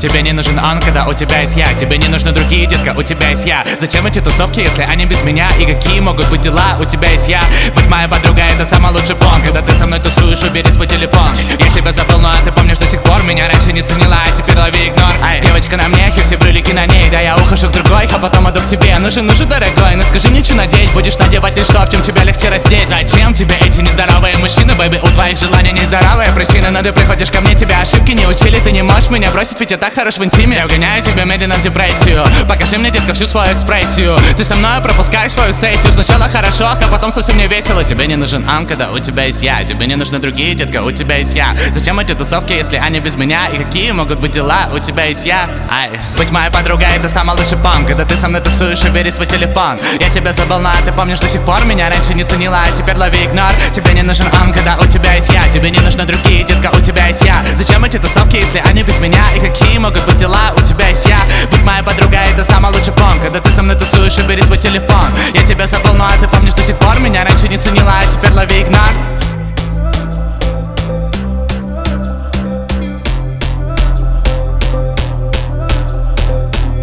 Тебе не нужен он, когда у тебя есть я. Тебе не нужны другие, детка, у тебя есть я. Зачем эти тусовки, если они без меня? И какие могут быть дела, у тебя есть я. Быть моя подруга, это самый лучший план. Когда ты со мной тусуешь, убери свой телефон. Я тебя забыл, но ты помнишь до сих пор. Меня раньше не ценила, а теперь лови игнор. Ай, девочка на мне, все брюлики на ней. Да я ухожу к другой, а потом иду к тебе. Нужен, дорогой, ну скажи мне, что надеть. Будешь надевать ты что, в чем тебя легче раздеть? Зачем тебе эти нездоровые мужчины, бэйби? У твоих желаний нездоровая причина. Но ты приходишь ко мне, тебя ошибки не учили. Ты не можешь меня бросить, ведь я так хорош в интиме. Я угоняю тебя медленно в депрессию. Покажи мне, детка, всю свою экспрессию. Ты со мной пропускаешь свою сессию. Сначала хорошо, а потом совсем не весело. Тебе не нужен он, когда у тебя есть я. Тебе не нужны другие, детка, у тебя есть я. Зачем эти тусовки, если они без меня? И какие могут быть дела, у тебя есть я. Ай, быть моя подруга, это самый лучший план. Когда ты со мной тусуешь, убери свой телефон. Я тебя забыл, но ты помнишь до сих пор. Меня раньше не ценила, а теперь лови игнор. Тебе не нужен он, когда у тебя есть я. Тебе не нужны другие, детка, у тебя есть я. Зачем эти тусовки, если они без меня? И какие могут быть дела, у тебя есть я. Быть моя подруга, это самый лучший план. Когда ты со мной тусуешь, убери свой телефон. Я тебя забыл, но ты помнишь до сих пор. Меня раньше не ценила, а теперь лови игнор.